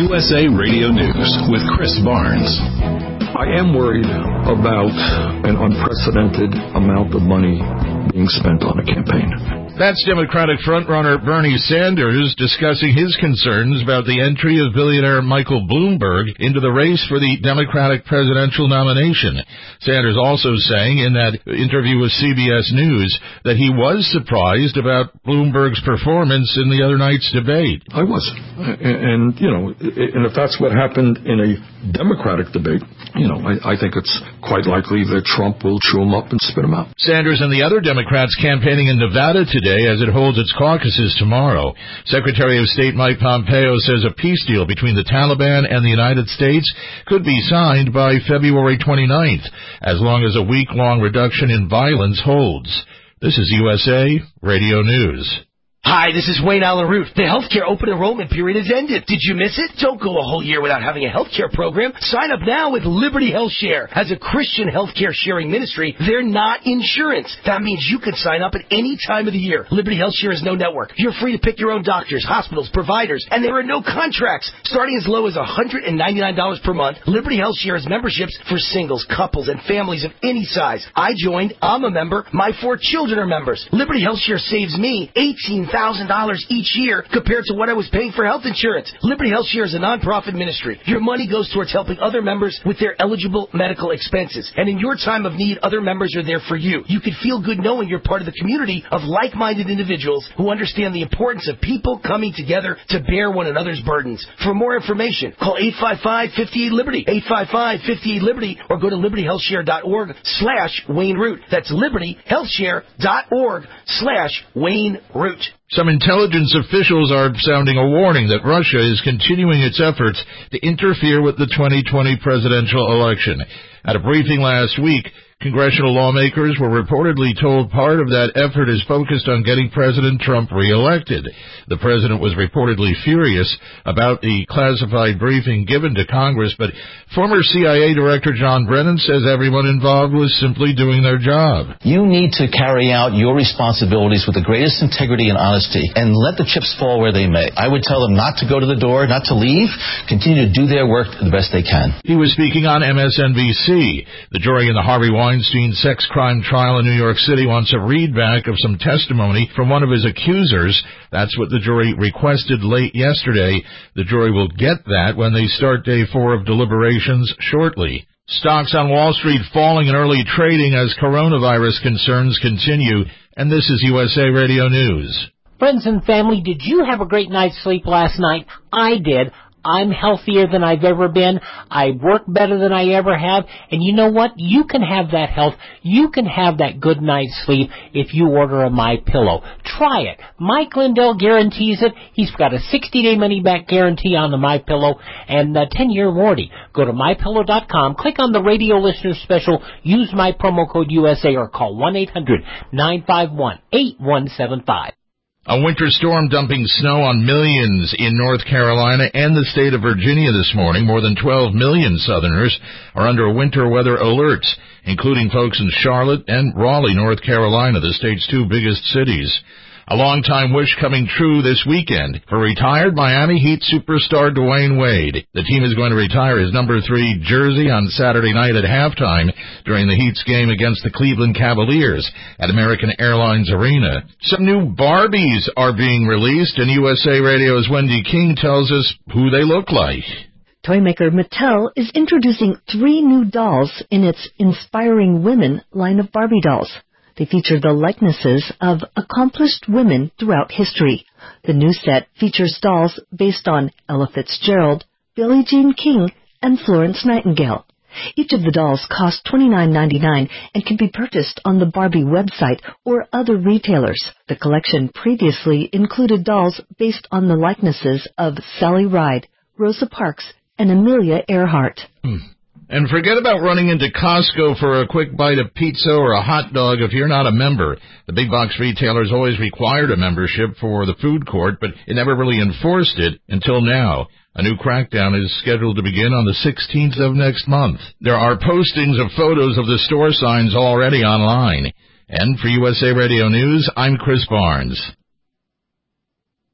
USA Radio News with Chris Barnes. I am worried about an unprecedented amount of money being spent on a campaign. That's Democratic frontrunner Bernie Sanders discussing his concerns about the entry of billionaire Michael Bloomberg into the race for the Democratic presidential nomination. Sanders also saying in that interview with CBS News that he was surprised about Bloomberg's performance in the other night's debate. I wasn't. And if that's what happened in a Democratic debate, I think it's quite likely that Trump will chew him up and spit him out. Sanders and the other Democrats campaigning in Nevada today as it holds its caucuses tomorrow. Secretary of State Mike Pompeo says a peace deal between the Taliban and the United States could be signed by February 29th, as long as a week-long reduction in violence holds. This is USA Radio News. Hi, this is Wayne Allen Root. The healthcare open enrollment period has ended. Did you miss it? Don't go a whole year without having a healthcare program. Sign up now with Liberty Health Share. As a Christian healthcare sharing ministry, they're not insurance. That means you can sign up at any time of the year. Liberty Health Share is no network. You're free to pick your own doctors, hospitals, providers, and there are no contracts. Starting as low as $199 per month, Liberty Health Share has memberships for singles, couples, and families of any size. I joined. I'm a member. My 4 children are members. Liberty Health Share saves me $18,000 each year compared to what I was paying for health insurance. Liberty Health Share is a non-profit ministry. Your money goes towards helping other members with their eligible medical expenses. And in your time of need, other members are there for you. You can feel good knowing you're part of the community of like-minded individuals who understand the importance of people coming together to bear one another's burdens. For more information, call 855-58-LIBERTY, 855-58-LIBERTY, or go to libertyhealthshare.org/Wayne Root. That's libertyhealthshare.org/Wayne Root. Some intelligence officials are sounding a warning that Russia is continuing its efforts to interfere with the 2020 presidential election. At a briefing last week, congressional lawmakers were reportedly told part of that effort is focused on getting President Trump reelected. The president was reportedly furious about the classified briefing given to Congress, but former CIA Director John Brennan says everyone involved was simply doing their job. You need to carry out your responsibilities with the greatest integrity and honesty and let the chips fall where they may. I would tell them not to go to the door, not to leave, continue to do their work the best they can. He was speaking on MSNBC. The jury in the Harvey Weinstein sex crime trial in New York City wants a readback of some testimony from one of his accusers. That's what the jury requested late yesterday. The jury will get that when they start day 4 of deliberations shortly. Stocks on Wall Street falling in early trading as coronavirus concerns continue. And this is USA Radio News. Friends and family, did you have a great night's sleep last night? I did. I'm healthier than I've ever been. I work better than I ever have. And you know what? You can have that health. You can have that good night's sleep if you order a MyPillow. Try it. Mike Lindell guarantees it. He's got a 60-day money-back guarantee on the MyPillow and a 10-year warranty. Go to MyPillow.com, click on the radio listener special, use my promo code USA, or call 1-800-951-8175. A winter storm dumping snow on millions in North Carolina and the state of Virginia this morning. More than 12 million Southerners are under winter weather alerts, including folks in Charlotte and Raleigh, North Carolina, the state's 2 biggest cities. A long-time wish coming true this weekend for retired Miami Heat superstar Dwayne Wade. The team is going to retire his number 3 jersey on Saturday night at halftime during the Heat's game against the Cleveland Cavaliers at American Airlines Arena. Some new Barbies are being released, and USA Radio's Wendy King tells us who they look like. Toy maker Mattel is introducing 3 new dolls in its Inspiring Women line of Barbie dolls. They feature the likenesses of accomplished women throughout history. The new set features dolls based on Ella Fitzgerald, Billie Jean King, and Florence Nightingale. Each of the dolls costs $29.99 and can be purchased on the Barbie website or other retailers. The collection previously included dolls based on the likenesses of Sally Ride, Rosa Parks, and Amelia Earhart. And forget about running into Costco for a quick bite of pizza or a hot dog if you're not a member. The big box retailers always required a membership for the food court, but it never really enforced it until now. A new crackdown is scheduled to begin on the 16th of next month. There are postings of photos of the store signs already online. And for USA Radio News, I'm Chris Barnes.